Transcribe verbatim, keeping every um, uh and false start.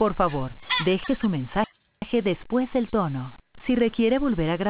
Por favor, deje su mensaje después del tono. Si requiere volver a grabar,